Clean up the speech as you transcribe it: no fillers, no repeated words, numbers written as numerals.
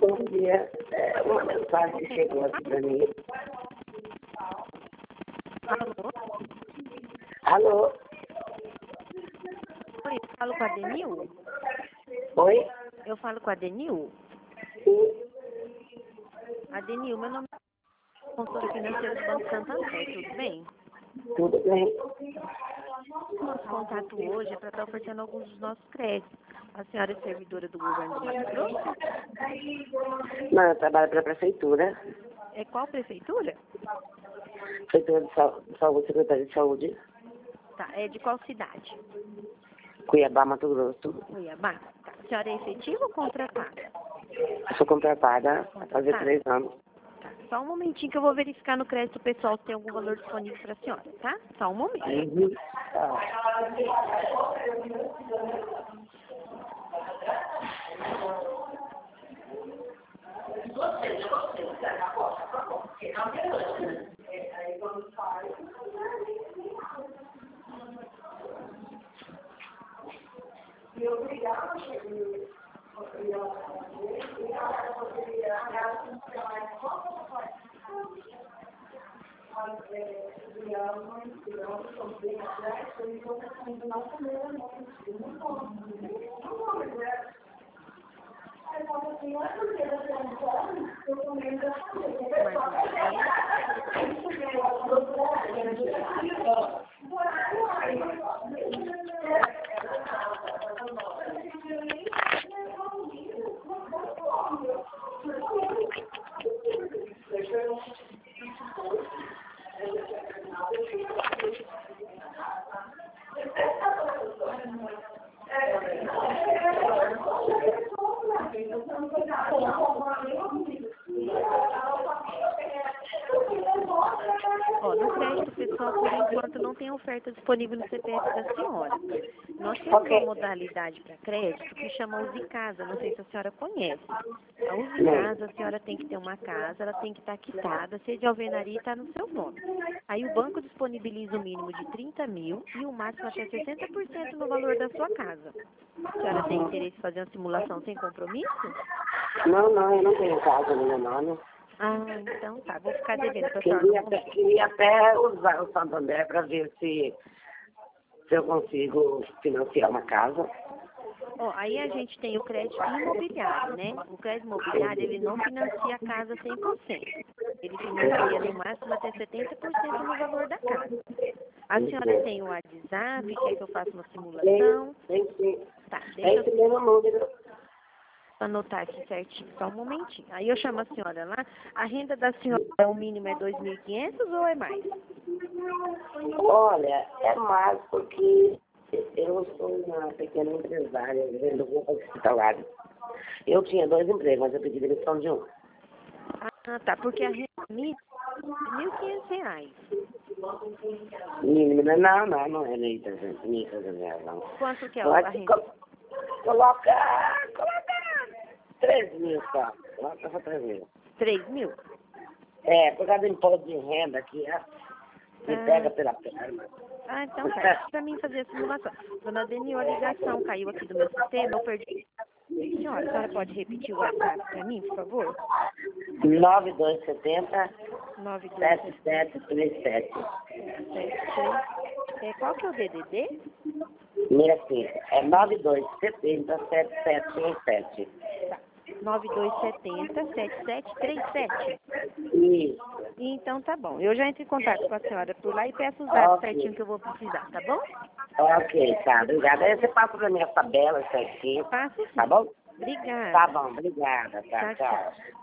bom dia. Uma mensagem que chegou aqui para mim. Alô? Alô? Oi, eu falo com a Denil? Oi? Eu falo com a Denil? Sim, A Denil, meu nome é consultora financeira do Banco Santander, tudo bem? tudo bem? Nosso contato hoje é para estar oferecendo alguns dos nossos créditos. A senhora é servidora do governo do Mato Grosso? Não, eu trabalho para a prefeitura. É qual prefeitura? Prefeitura de Saúde, Secretaria de Saúde. Tá, é de qual cidade? Cuiabá, Mato Grosso. Cuiabá. Tá. A senhora é efetiva ou contratada? Sou contratada há fazer Contratada. 3 anos. Tá. Só um momentinho que eu vou verificar no crédito pessoal se tem algum valor disponível para a senhora, tá? Só um momento. Uhum. Tá. Mais um momento. Ó, no crédito pessoal, por enquanto, não tem oferta disponível no CPF da senhora. Nós temos uma modalidade para crédito que chama Use Casa. Não sei se a senhora conhece. A Use Casa, a senhora tem que ter uma casa, ela tem que estar quitada, se é de alvenaria, está no seu nome. Aí o banco disponibiliza o mínimo de 30 mil e o máximo até 60% no valor da sua casa. A senhora tem interesse em fazer uma simulação sem compromisso? Não, eu não tenho casa no meu nome. Ah, então tá. Vou ficar devendo para a senhora no momento. Queria até usar o Santander para ver se eu consigo financiar uma casa. Ó, aí a gente tem o crédito imobiliário, né? O crédito imobiliário, ele não financia a casa 100%. Ele financia no máximo até 70% no valor da casa. A senhora tem o WhatsApp, quer que eu faça uma simulação? Tem. Tá, É deixa esse eu mesmo número. anotar aqui certinho, só um momentinho. Aí eu chamo a senhora lá. A renda da senhora, o mínimo é 2.500 ou é mais? Olha, é mais porque eu sou uma pequena empresária, vendo roupa hospitalária. Eu tinha 2 empregos, mas eu pedi demissão de um. Ah, tá, porque a renda mínima é R$ 1.500. Mínimo, não é nem 300 reais, não. Quanto que é Eu a acho que renda? coloca 3 mil só. Coloca só 3 mil. 3.000? É, por causa do imposto de renda que me pega pela perna. Ah, então tá. Para mim fazer a simulação. Dona Denil, a ligação caiu aqui do meu sistema, eu perdi. A senhora pode repetir o WhatsApp para mim, por favor? 9270 9270 7737. 733. Qual que é o DDD? 65. É 9270 7737. Tá. 9270 7737. Isso. Então tá bom. Eu já entro em contato com a senhora por lá e peço os dados Ok. certinho que eu vou precisar, tá bom? Ok, tá. Obrigada. Aí você passa pra minha tabela certinho. Passo sim. Tá bom? Obrigada. Tá bom, obrigada. Tá, Tchau, tchau. tchau.